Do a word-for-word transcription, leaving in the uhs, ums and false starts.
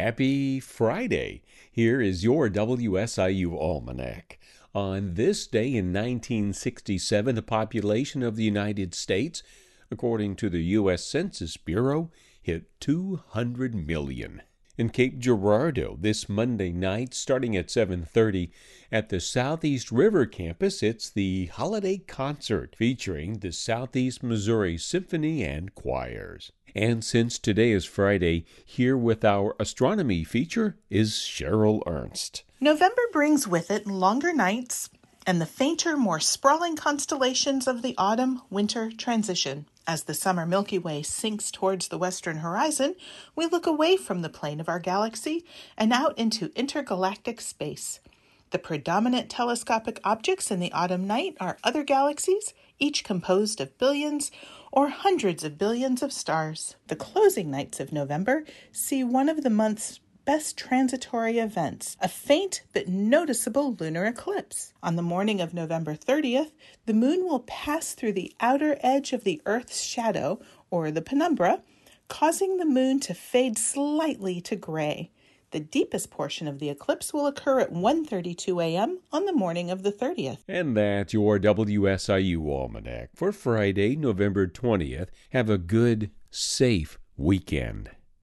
Happy Friday. Here is your W S I U Almanac. On this day in nineteen sixty-seven, the population of the United States, according to the U S Census Bureau, hit two hundred million. In Cape Girardeau, this Monday night, starting at seven thirty, at the Southeast River campus, it's the Holiday Concert featuring the Southeast Missouri Symphony and choirs. And since today is Friday, here with our astronomy feature is Cheryl Ernst. November brings with it longer nights and the fainter, more sprawling constellations of the autumn-winter transition. As the summer Milky Way sinks towards the western horizon, we look away from the plane of our galaxy and out into intergalactic space. The predominant telescopic objects in the autumn night are other galaxies, each composed of billions or hundreds of billions of stars. The closing nights of November see one of the month's best transitory events, a faint but noticeable lunar eclipse. On the morning of November thirtieth, the moon will pass through the outer edge of the Earth's shadow, or the penumbra, causing the moon to fade slightly to gray. The deepest portion of the eclipse will occur at one thirty-two a.m. on the morning of the thirtieth. And that's your W S I U Almanac for Friday, November twentieth. Have a good, safe weekend.